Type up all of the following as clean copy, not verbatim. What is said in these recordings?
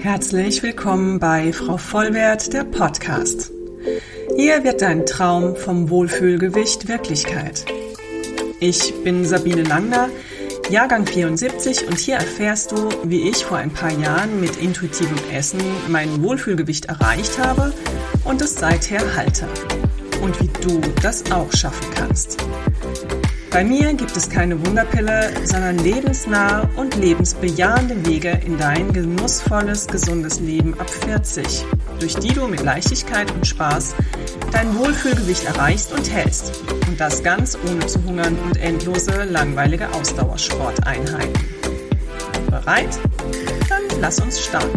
Herzlich willkommen bei Frau Vollwert, der Podcast. Hier wird dein Traum vom Wohlfühlgewicht Wirklichkeit. Ich bin Sabine Langner, Jahrgang 74 und hier erfährst du, wie ich vor ein paar Jahren mit intuitivem Essen mein Wohlfühlgewicht erreicht habe und es seither halte. Und wie du das auch schaffen kannst. Bei mir gibt es keine Wunderpille, sondern lebensnahe und lebensbejahende Wege in dein genussvolles, gesundes Leben ab 40, durch die du mit Leichtigkeit und Spaß dein Wohlfühlgewicht erreichst und hältst. Und das ganz ohne zu hungern und endlose, langweilige Ausdauersporteinheiten. Bereit? Dann lass uns starten.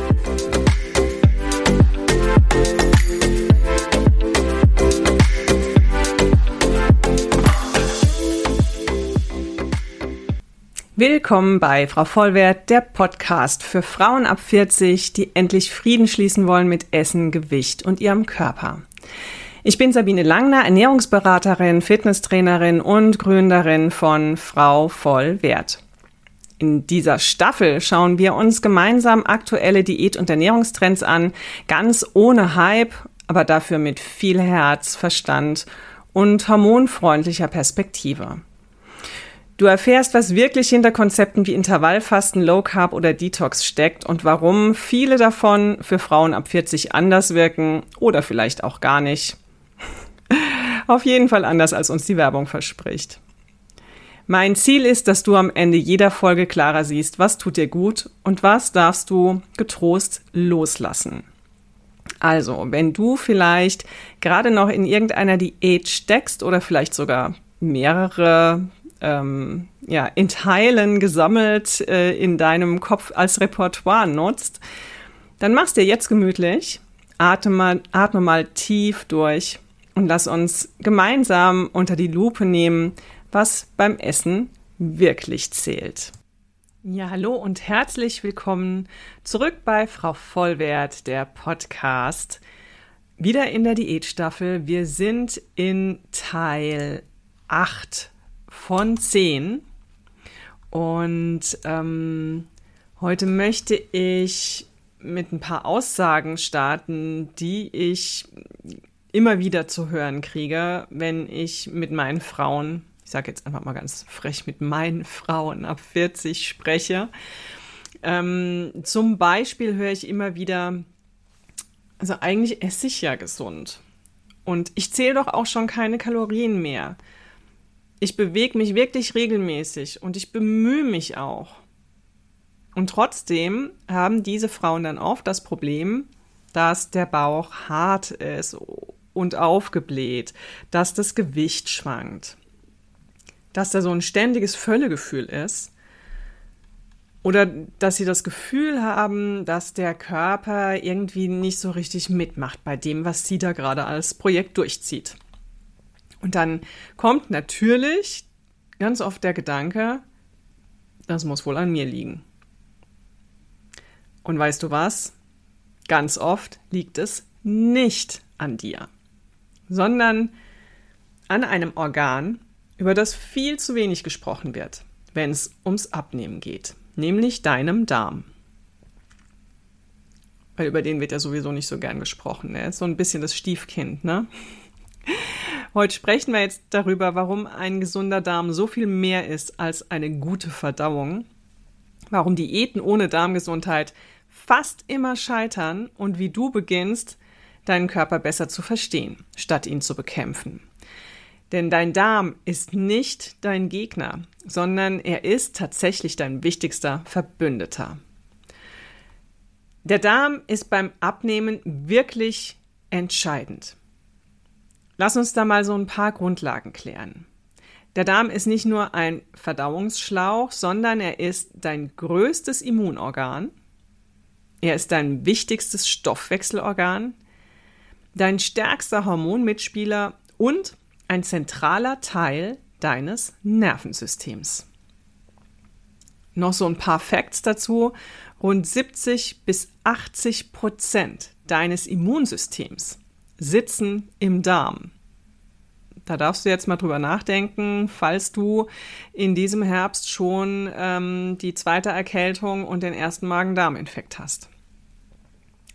Willkommen bei Frau Vollwert, der Podcast für Frauen ab 40, die endlich Frieden schließen wollen mit Essen, Gewicht und ihrem Körper. Ich bin Sabine Langner, Ernährungsberaterin, Fitnesstrainerin und Gründerin von Frau Vollwert. In dieser Staffel schauen wir uns gemeinsam aktuelle Diät- und Ernährungstrends an, ganz ohne Hype, aber dafür mit viel Herz, Verstand und hormonfreundlicher Perspektive. Du erfährst, was wirklich hinter Konzepten wie Intervallfasten, Low Carb oder Detox steckt und warum viele davon für Frauen ab 40 anders wirken oder vielleicht auch gar nicht. Auf jeden Fall anders, als uns die Werbung verspricht. Mein Ziel ist, dass du am Ende jeder Folge klarer siehst, was tut dir gut und was darfst du getrost loslassen. Also, wenn du vielleicht gerade noch in irgendeiner Diät steckst oder vielleicht sogar mehrere in Teilen gesammelt in deinem Kopf als Repertoire nutzt, dann mach's dir jetzt gemütlich, atme mal tief durch und lass uns gemeinsam unter die Lupe nehmen, was beim Essen wirklich zählt. Ja, hallo und herzlich willkommen zurück bei Frau Vollwert, der Podcast. Wieder in der Diätstaffel. Wir sind in Teil 8 von 10 und heute möchte ich mit ein paar Aussagen starten, die ich immer wieder zu hören kriege, wenn ich mit meinen Frauen, ich sage jetzt einfach mal ganz frech, mit meinen Frauen ab 40 spreche. Zum Beispiel höre ich immer wieder, also eigentlich esse ich ja gesund und ich zähle doch auch schon keine Kalorien mehr. Ich bewege mich wirklich regelmäßig und ich bemühe mich auch. Und trotzdem haben diese Frauen dann oft das Problem, dass der Bauch hart ist und aufgebläht, dass das Gewicht schwankt, dass da so ein ständiges Völlegefühl ist oder dass sie das Gefühl haben, dass der Körper irgendwie nicht so richtig mitmacht bei dem, was sie da gerade als Projekt durchzieht. Und dann kommt natürlich ganz oft der Gedanke, das muss wohl an mir liegen. Und weißt du was? Ganz oft liegt es nicht an dir, sondern an einem Organ, über das viel zu wenig gesprochen wird, wenn es ums Abnehmen geht, nämlich deinem Darm. Weil über den wird ja sowieso nicht so gern gesprochen. Er ist so ein bisschen das Stiefkind, ne? Heute sprechen wir jetzt darüber, warum ein gesunder Darm so viel mehr ist als eine gute Verdauung, warum Diäten ohne Darmgesundheit fast immer scheitern und wie du beginnst, deinen Körper besser zu verstehen, statt ihn zu bekämpfen. Denn dein Darm ist nicht dein Gegner, sondern er ist tatsächlich dein wichtigster Verbündeter. Der Darm ist beim Abnehmen wirklich entscheidend. Lass uns da mal so ein paar Grundlagen klären. Der Darm ist nicht nur ein Verdauungsschlauch, sondern er ist dein größtes Immunorgan. Er ist dein wichtigstes Stoffwechselorgan, dein stärkster Hormonmitspieler und ein zentraler Teil deines Nervensystems. Noch so ein paar Facts dazu. Rund 70-80% deines Immunsystems sitzen im Darm. Da darfst du jetzt mal drüber nachdenken, falls du in diesem Herbst schon die zweite Erkältung und den ersten Magen-Darm-Infekt hast.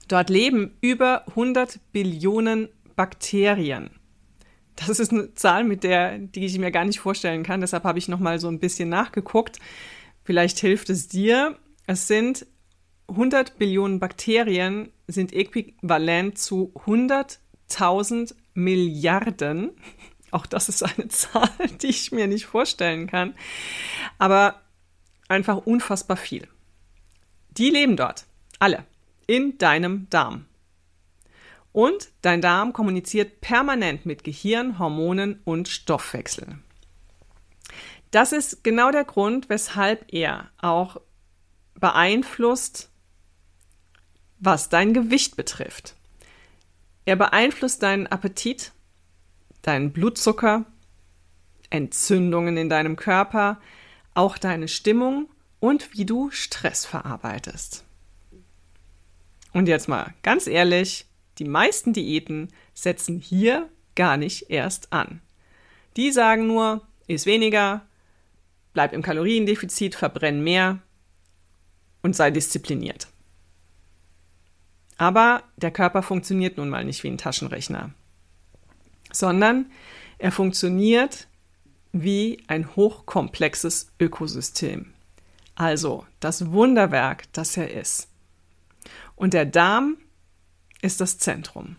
Dort leben über 100 Billionen Bakterien. Das ist eine Zahl, die ich mir gar nicht vorstellen kann. Deshalb habe ich noch mal so ein bisschen nachgeguckt. Vielleicht hilft es dir. Es sind 100 Billionen Bakterien sind äquivalent zu 100.000 Milliarden. Auch das ist eine Zahl, die ich mir nicht vorstellen kann. Aber einfach unfassbar viel. Die leben dort. Alle. In deinem Darm. Und dein Darm kommuniziert permanent mit Gehirn, Hormonen und Stoffwechsel. Das ist genau der Grund, weshalb er auch beeinflusst, was dein Gewicht betrifft. Er beeinflusst deinen Appetit, deinen Blutzucker, Entzündungen in deinem Körper, auch deine Stimmung und wie du Stress verarbeitest. Und jetzt mal ganz ehrlich, die meisten Diäten setzen hier gar nicht erst an. Die sagen nur, iss weniger, bleib im Kaloriendefizit, verbrenn mehr und sei diszipliniert. Aber der Körper funktioniert nun mal nicht wie ein Taschenrechner, sondern er funktioniert wie ein hochkomplexes Ökosystem. Also das Wunderwerk, das er ist. Und der Darm ist das Zentrum.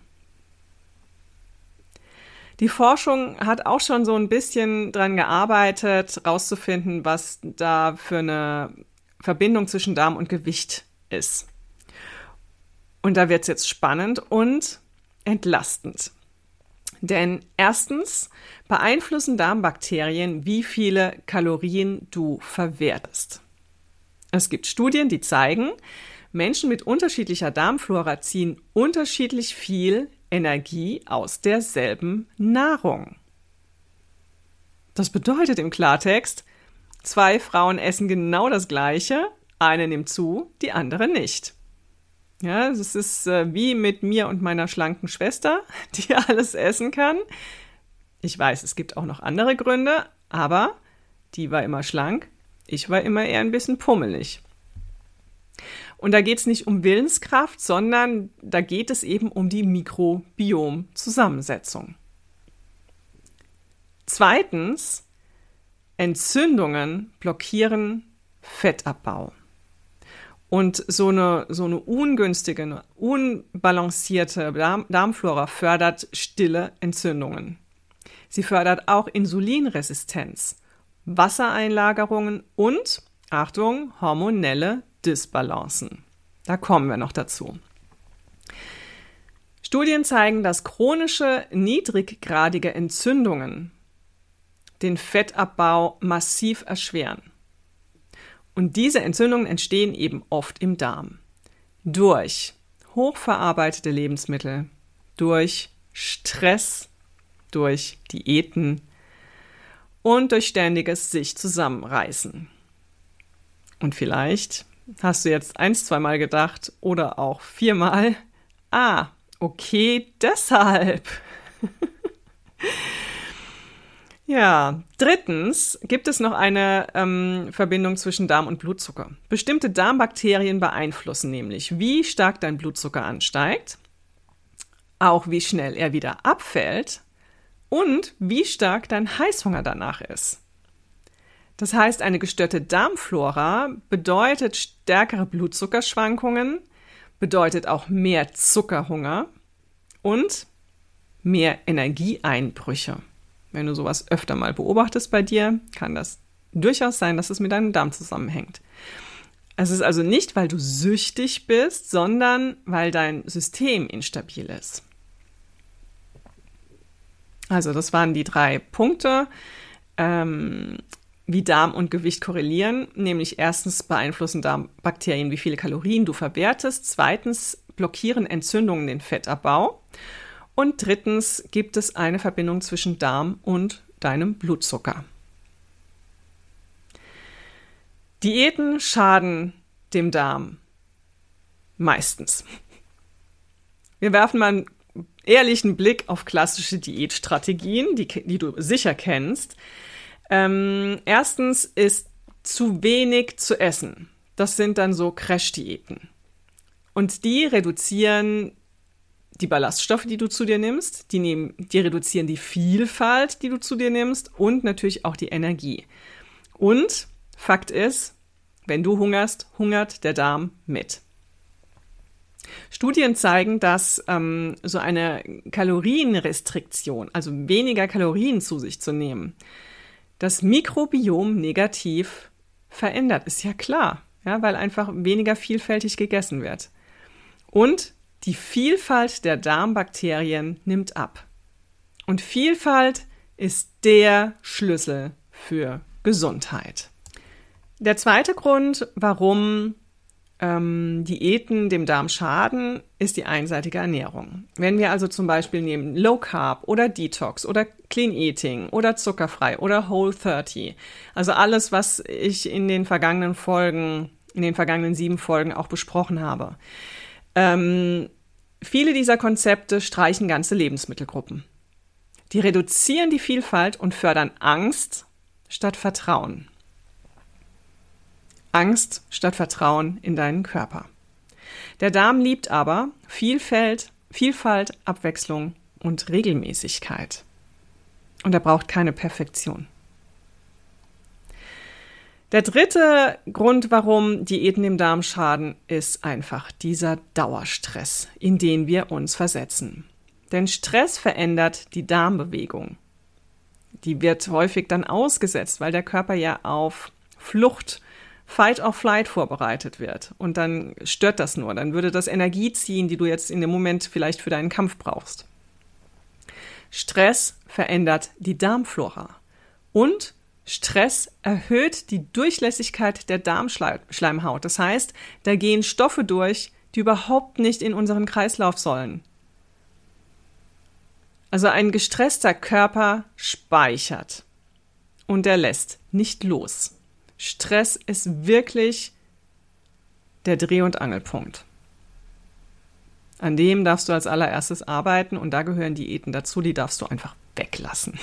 Die Forschung hat auch schon so ein bisschen dran gearbeitet, rauszufinden, was da für eine Verbindung zwischen Darm und Gewicht ist. Und da wird es jetzt spannend und entlastend. Denn erstens beeinflussen Darmbakterien, wie viele Kalorien du verwertest. Es gibt Studien, die zeigen, Menschen mit unterschiedlicher Darmflora ziehen unterschiedlich viel Energie aus derselben Nahrung. Das bedeutet im Klartext, 2 Frauen essen genau das Gleiche, eine nimmt zu, die andere nicht. Ja, das ist wie mit mir und meiner schlanken Schwester, die alles essen kann. Ich weiß, es gibt auch noch andere Gründe, aber die war immer schlank, ich war immer eher ein bisschen pummelig. Und da geht es nicht um Willenskraft, sondern da geht es eben um die Mikrobiom-Zusammensetzung. Zweitens, Entzündungen blockieren Fettabbau. Und so eine ungünstige, eine unbalancierte Darmflora fördert stille Entzündungen. Sie fördert auch Insulinresistenz, Wassereinlagerungen und, Achtung, hormonelle Disbalancen. Da kommen wir noch dazu. Studien zeigen, dass chronische, niedriggradige Entzündungen den Fettabbau massiv erschweren. Und diese Entzündungen entstehen eben oft im Darm. Durch hochverarbeitete Lebensmittel, durch Stress, durch Diäten und durch ständiges sich zusammenreißen. Und vielleicht hast du jetzt 1-2 Mal gedacht oder auch 4 Mal, okay, deshalb. Ja, drittens gibt es noch eine Verbindung zwischen Darm und Blutzucker. Bestimmte Darmbakterien beeinflussen nämlich, wie stark dein Blutzucker ansteigt, auch wie schnell er wieder abfällt und wie stark dein Heißhunger danach ist. Das heißt, eine gestörte Darmflora bedeutet stärkere Blutzuckerschwankungen, bedeutet auch mehr Zuckerhunger und mehr Energieeinbrüche. Wenn du sowas öfter mal beobachtest bei dir, kann das durchaus sein, dass es mit deinem Darm zusammenhängt. Es ist also nicht, weil du süchtig bist, sondern weil dein System instabil ist. Also das waren die 3 Punkte, wie Darm und Gewicht korrelieren. Nämlich erstens beeinflussen Darmbakterien, wie viele Kalorien du verwertest. Zweitens blockieren Entzündungen den Fettabbau. Und drittens gibt es eine Verbindung zwischen Darm und deinem Blutzucker. Diäten schaden dem Darm meistens. Wir werfen mal einen ehrlichen Blick auf klassische Diätstrategien, die du sicher kennst. Erstens ist zu wenig zu essen. Das sind dann so Crash-Diäten. Und die reduzieren die Ballaststoffe, die du zu dir nimmst, die reduzieren die Vielfalt, die du zu dir nimmst und natürlich auch die Energie. Und Fakt ist, wenn du hungerst, hungert der Darm mit. Studien zeigen, dass so eine Kalorienrestriktion, also weniger Kalorien zu sich zu nehmen, das Mikrobiom negativ verändert. Ist ja klar, ja, weil einfach weniger vielfältig gegessen wird. Und die Vielfalt der Darmbakterien nimmt ab. Und Vielfalt ist der Schlüssel für Gesundheit. Der zweite Grund, warum Diäten dem Darm schaden, ist die einseitige Ernährung. Wenn wir also zum Beispiel nehmen Low Carb oder Detox oder Clean Eating oder zuckerfrei oder Whole 30, also alles, was ich in den vergangenen 7 Folgen auch besprochen habe. Viele dieser Konzepte streichen ganze Lebensmittelgruppen. Die reduzieren die Vielfalt und fördern Angst statt Vertrauen. Angst statt Vertrauen in deinen Körper. Der Darm liebt aber Vielfalt, Abwechslung und Regelmäßigkeit. Und er braucht keine Perfektion. Der dritte Grund, warum Diäten dem Darm schaden, ist einfach dieser Dauerstress, in den wir uns versetzen. Denn Stress verändert die Darmbewegung. Die wird häufig dann ausgesetzt, weil der Körper ja auf Flucht, Fight or Flight vorbereitet wird. Und dann stört das nur. Dann würde das Energie ziehen, die du jetzt in dem Moment vielleicht für deinen Kampf brauchst. Stress verändert die Darmflora. Und Stress erhöht die Durchlässigkeit der Darmschleimhaut. Das heißt, da gehen Stoffe durch, die überhaupt nicht in unseren Kreislauf sollen. Also ein gestresster Körper speichert und er lässt nicht los. Stress ist wirklich der Dreh- und Angelpunkt. An dem darfst du als allererstes arbeiten und da gehören Diäten dazu, die darfst du einfach weglassen.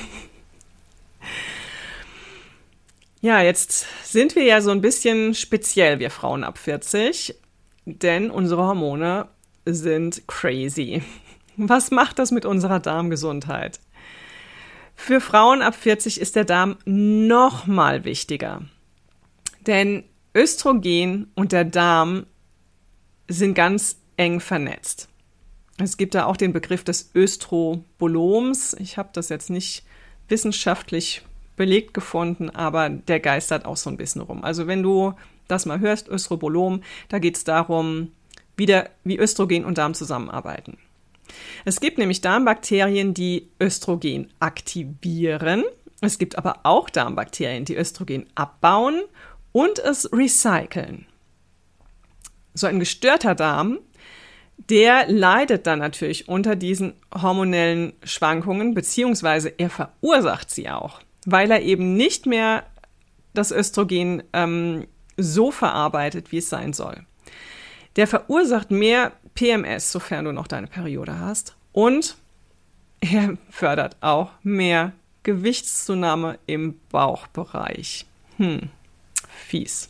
Ja, jetzt sind wir ja so ein bisschen speziell, wir Frauen ab 40, denn unsere Hormone sind crazy. Was macht das mit unserer Darmgesundheit? Für Frauen ab 40 ist der Darm noch mal wichtiger. Denn Östrogen und der Darm sind ganz eng vernetzt. Es gibt da auch den Begriff des Östroboloms. Ich habe das jetzt nicht wissenschaftlich belegt gefunden, aber der geistert auch so ein bisschen rum. Also wenn du das mal hörst, Östrobolom, da geht es darum, wie Östrogen und Darm zusammenarbeiten. Es gibt nämlich Darmbakterien, die Östrogen aktivieren. Es gibt aber auch Darmbakterien, die Östrogen abbauen und es recyceln. So ein gestörter Darm, der leidet dann natürlich unter diesen hormonellen Schwankungen, beziehungsweise er verursacht sie auch, weil er eben nicht mehr das Östrogen so verarbeitet, wie es sein soll. Der verursacht mehr PMS, sofern du noch deine Periode hast, und er fördert auch mehr Gewichtszunahme im Bauchbereich. Fies.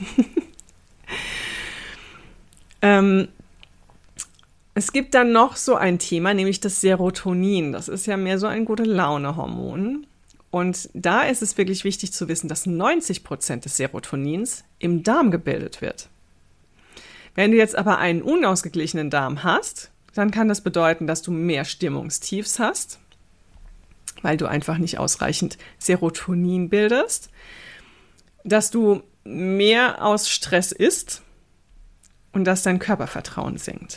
Es gibt dann noch so ein Thema, nämlich das Serotonin. Das ist ja mehr so ein Gute-Laune-Hormon. Und da ist es wirklich wichtig zu wissen, dass 90% des Serotonins im Darm gebildet wird. Wenn du jetzt aber einen unausgeglichenen Darm hast, dann kann das bedeuten, dass du mehr Stimmungstiefs hast, weil du einfach nicht ausreichend Serotonin bildest, dass du mehr aus Stress isst und dass dein Körpervertrauen sinkt.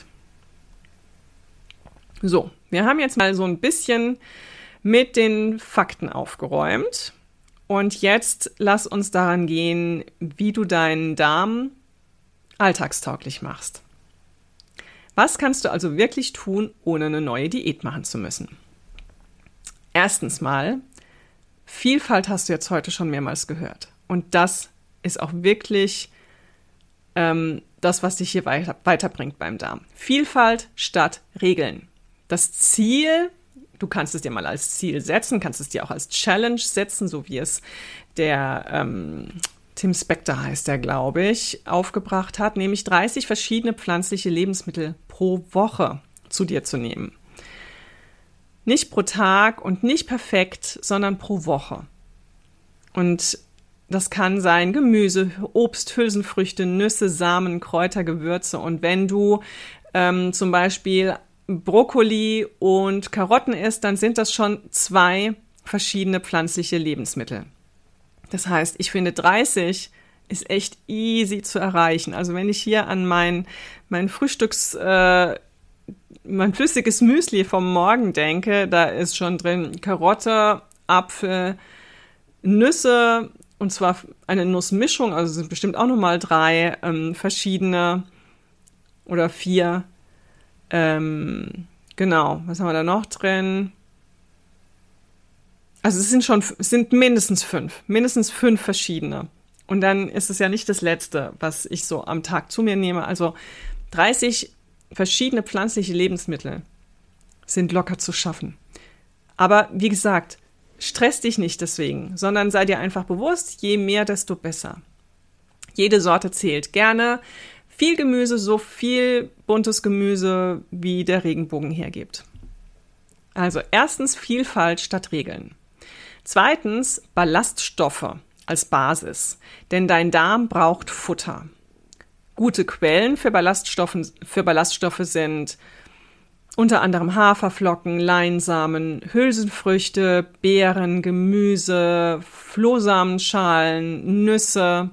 So, wir haben jetzt mal so ein bisschen mit den Fakten aufgeräumt und jetzt lass uns daran gehen, wie du deinen Darm alltagstauglich machst. Was kannst du also wirklich tun, ohne eine neue Diät machen zu müssen? Erstens mal, Vielfalt hast du jetzt heute schon mehrmals gehört. Und das ist auch wirklich das, was dich hier weiterbringt beim Darm. Vielfalt statt Regeln. Das Ziel, du kannst es dir mal als Ziel setzen, kannst es dir auch als Challenge setzen, so wie es der Tim Spector heißt der, glaube ich, aufgebracht hat, nämlich 30 verschiedene pflanzliche Lebensmittel pro Woche zu dir zu nehmen. Nicht pro Tag und nicht perfekt, sondern pro Woche. Und das kann sein Gemüse, Obst, Hülsenfrüchte, Nüsse, Samen, Kräuter, Gewürze. Und wenn du zum Beispiel Brokkoli und Karotten isst, dann sind das schon 2 verschiedene pflanzliche Lebensmittel. Das heißt, ich finde 30 ist echt easy zu erreichen. Also wenn ich hier an mein flüssiges Müsli vom Morgen denke, da ist schon drin Karotte, Apfel, Nüsse, und zwar eine Nussmischung, also sind bestimmt auch nochmal 3 verschiedene oder 4. Genau, was haben wir da noch drin? Also es sind mindestens 5 verschiedene. Und dann ist es ja nicht das Letzte, was ich so am Tag zu mir nehme. Also 30 verschiedene pflanzliche Lebensmittel sind locker zu schaffen. Aber wie gesagt, stress dich nicht deswegen, sondern sei dir einfach bewusst, je mehr, desto besser. Jede Sorte zählt. Gerne viel Gemüse, so viel buntes Gemüse, wie der Regenbogen hergibt. Also erstens Vielfalt statt Regeln. Zweitens Ballaststoffe als Basis, denn dein Darm braucht Futter. Gute Quellen für Ballaststoffe sind unter anderem Haferflocken, Leinsamen, Hülsenfrüchte, Beeren, Gemüse, Flohsamenschalen, Nüsse,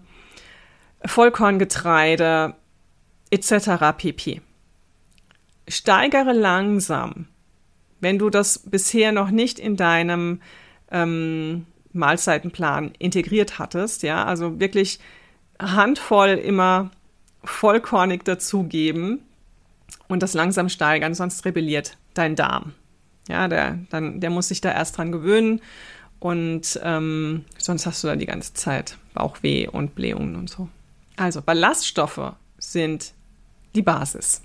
Vollkorngetreide etc. pp. Steigere langsam, wenn du das bisher noch nicht in deinem Mahlzeitenplan integriert hattest, ja, also wirklich handvoll immer vollkornig dazugeben und das langsam steigern, sonst rebelliert dein Darm. Ja, der muss sich da erst dran gewöhnen und sonst hast du da die ganze Zeit Bauchweh und Blähungen und so. Also Ballaststoffe sind die Basis.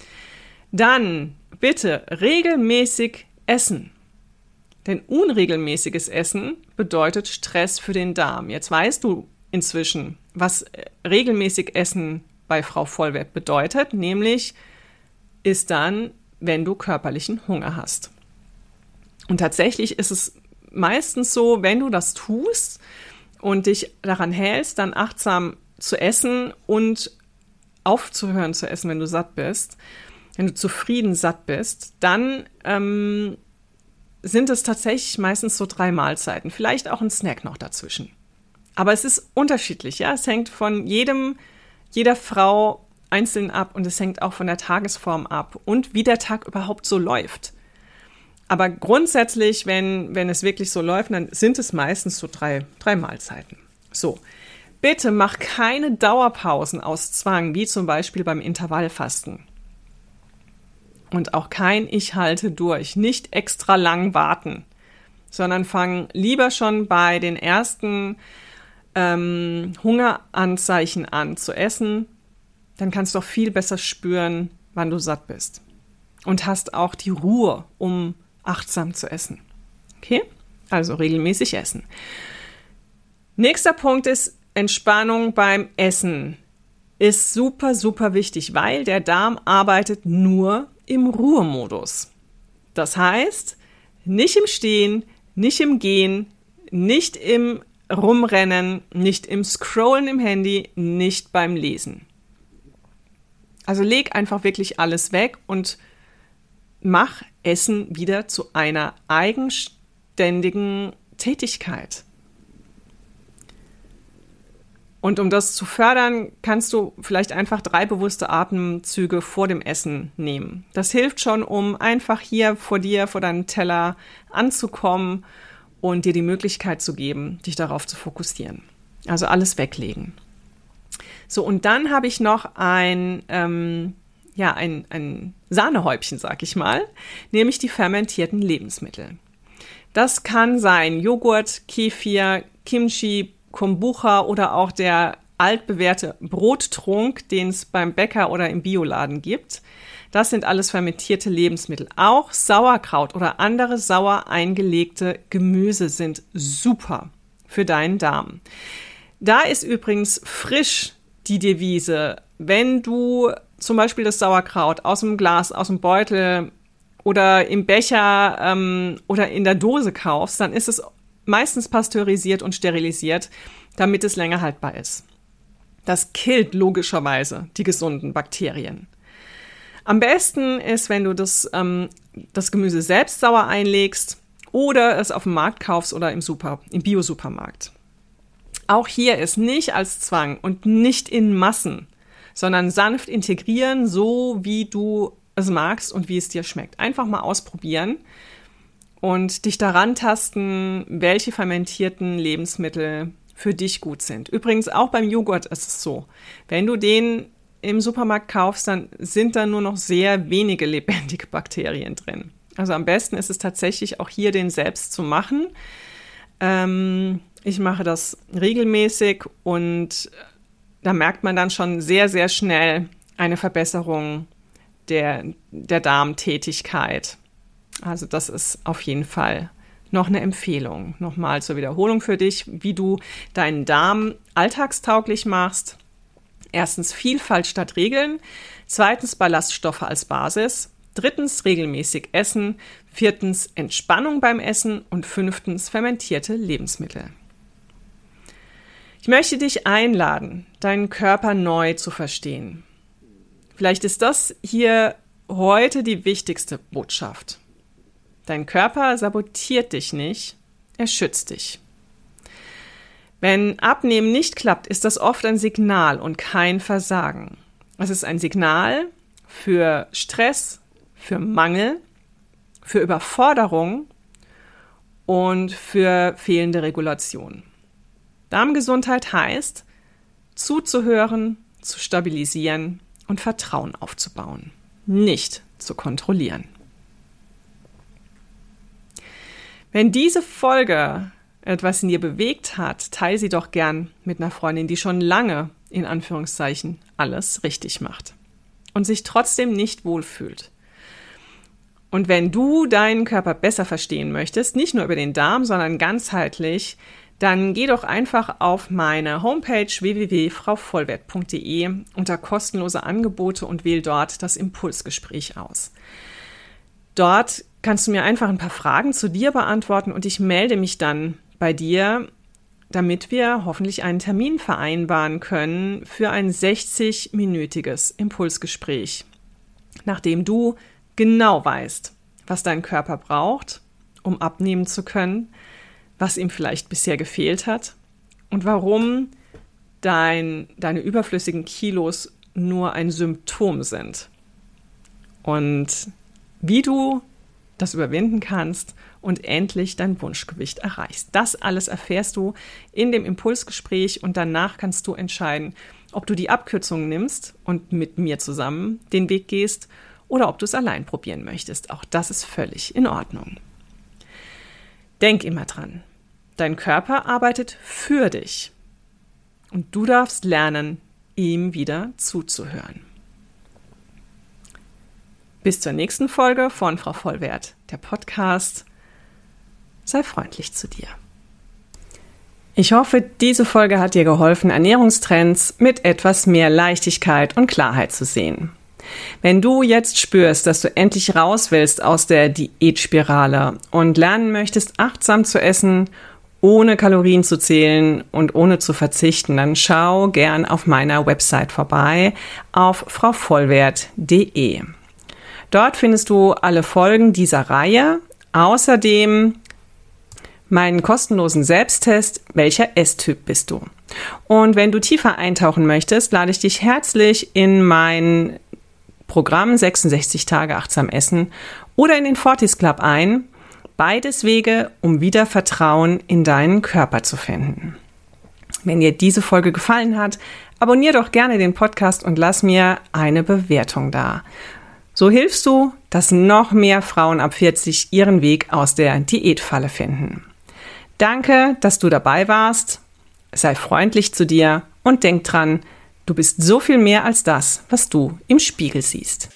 Dann bitte regelmäßig essen. Denn unregelmäßiges Essen bedeutet Stress für den Darm. Jetzt weißt du inzwischen, was regelmäßig Essen bei Frau Vollwert bedeutet, nämlich ist dann, wenn du körperlichen Hunger hast. Und tatsächlich ist es meistens so, wenn du das tust und dich daran hältst, dann achtsam zu essen und aufzuhören zu essen, wenn du satt bist, wenn du zufrieden satt bist, dann sind es tatsächlich meistens so 3 Mahlzeiten, vielleicht auch ein Snack noch dazwischen. Aber es ist unterschiedlich, ja. Es hängt von jeder Frau einzeln ab und es hängt auch von der Tagesform ab und wie der Tag überhaupt so läuft. Aber grundsätzlich, wenn es wirklich so läuft, dann sind es meistens so 3 Mahlzeiten. So, bitte mach keine Dauerpausen aus Zwang, wie zum Beispiel beim Intervallfasten. Und auch kein Ich halte durch, nicht extra lang warten, sondern fang lieber schon bei den ersten Hungeranzeichen an zu essen. Dann kannst du auch viel besser spüren, wann du satt bist. Und hast auch die Ruhe, um achtsam zu essen. Okay? Also regelmäßig essen. Nächster Punkt ist Entspannung beim Essen. Ist super, super wichtig, weil der Darm arbeitet nur im Ruhemodus. Das heißt, nicht im Stehen, nicht im Gehen, nicht im Rumrennen, nicht im Scrollen im Handy, nicht beim Lesen. Also leg einfach wirklich alles weg und mach Essen wieder zu einer eigenständigen Tätigkeit. Und um das zu fördern, kannst du vielleicht einfach 3 bewusste Atemzüge vor dem Essen nehmen. Das hilft schon, um einfach hier vor deinem Teller anzukommen und dir die Möglichkeit zu geben, dich darauf zu fokussieren. Also alles weglegen. So, und dann habe ich noch ein Sahnehäubchen, sag ich mal, nämlich die fermentierten Lebensmittel. Das kann sein Joghurt, Kefir, Kimchi, Kombucha oder auch der altbewährte Brottrunk, den es beim Bäcker oder im Bioladen gibt. Das sind alles fermentierte Lebensmittel. Auch Sauerkraut oder andere sauer eingelegte Gemüse sind super für deinen Darm. Da ist übrigens frisch die Devise, wenn du zum Beispiel das Sauerkraut aus dem Glas, aus dem Beutel oder im Becher oder in der Dose kaufst, dann ist es meistens pasteurisiert und sterilisiert, damit es länger haltbar ist. Das killt logischerweise die gesunden Bakterien. Am besten ist, wenn du das Gemüse selbst sauer einlegst oder es auf dem Markt kaufst oder im Bio-Supermarkt. Auch hier ist nicht als Zwang und nicht in Massen, sondern sanft integrieren, so wie du es magst und wie es dir schmeckt. Einfach mal ausprobieren und dich daran tasten, welche fermentierten Lebensmittel für dich gut sind. Übrigens auch beim Joghurt ist es so. Wenn du den im Supermarkt kaufst, dann sind da nur noch sehr wenige lebendige Bakterien drin. Also am besten ist es tatsächlich auch hier, den selbst zu machen. Ich mache das regelmäßig und da merkt man dann schon sehr, sehr schnell eine Verbesserung der Darmtätigkeit. Also das ist auf jeden Fall noch eine Empfehlung. Nochmal zur Wiederholung für dich, wie du deinen Darm alltagstauglich machst. Erstens Vielfalt statt Regeln. Zweitens Ballaststoffe als Basis. Drittens regelmäßig essen. Viertens Entspannung beim Essen. Und fünftens fermentierte Lebensmittel. Ich möchte dich einladen, deinen Körper neu zu verstehen. Vielleicht ist das hier heute die wichtigste Botschaft. Dein Körper sabotiert dich nicht, er schützt dich. Wenn Abnehmen nicht klappt, ist das oft ein Signal und kein Versagen. Es ist ein Signal für Stress, für Mangel, für Überforderung und für fehlende Regulation. Darmgesundheit heißt, zuzuhören, zu stabilisieren und Vertrauen aufzubauen, nicht zu kontrollieren. Wenn diese Folge etwas in dir bewegt hat, teile sie doch gern mit einer Freundin, die schon lange, in Anführungszeichen, alles richtig macht und sich trotzdem nicht wohlfühlt. Und wenn du deinen Körper besser verstehen möchtest, nicht nur über den Darm, sondern ganzheitlich, dann geh doch einfach auf meine Homepage www.frauvollwert.de unter kostenlose Angebote und wähl dort das Impulsgespräch aus. Dort kannst du mir einfach ein paar Fragen zu dir beantworten und ich melde mich dann bei dir, damit wir hoffentlich einen Termin vereinbaren können für ein 60-minütiges Impulsgespräch, nachdem du genau weißt, was dein Körper braucht, um abnehmen zu können, was ihm vielleicht bisher gefehlt hat und warum deine überflüssigen Kilos nur ein Symptom sind und wie du das überwinden kannst und endlich dein Wunschgewicht erreichst. Das alles erfährst du in dem Impulsgespräch und danach kannst du entscheiden, ob du die Abkürzung nimmst und mit mir zusammen den Weg gehst oder ob du es allein probieren möchtest. Auch das ist völlig in Ordnung. Denk immer dran, dein Körper arbeitet für dich und du darfst lernen, ihm wieder zuzuhören. Bis zur nächsten Folge von Frau Vollwert, der Podcast. Sei freundlich zu dir. Ich hoffe, diese Folge hat dir geholfen, Ernährungstrends mit etwas mehr Leichtigkeit und Klarheit zu sehen. Wenn du jetzt spürst, dass du endlich raus willst aus der Diätspirale und lernen möchtest, achtsam zu essen, ohne Kalorien zu zählen und ohne zu verzichten, dann schau gern auf meiner Website vorbei auf frauvollwert.de. Dort findest du alle Folgen dieser Reihe, außerdem meinen kostenlosen Selbsttest, welcher Esstyp bist du? Und wenn du tiefer eintauchen möchtest, lade ich dich herzlich in mein Programm 66 Tage achtsam essen oder in den Fortis Club ein. Beides Wege, um wieder Vertrauen in deinen Körper zu finden. Wenn dir diese Folge gefallen hat, abonniere doch gerne den Podcast und lass mir eine Bewertung da. So hilfst du, dass noch mehr Frauen ab 40 ihren Weg aus der Diätfalle finden. Danke, dass du dabei warst. Sei freundlich zu dir und denk dran, du bist so viel mehr als das, was du im Spiegel siehst.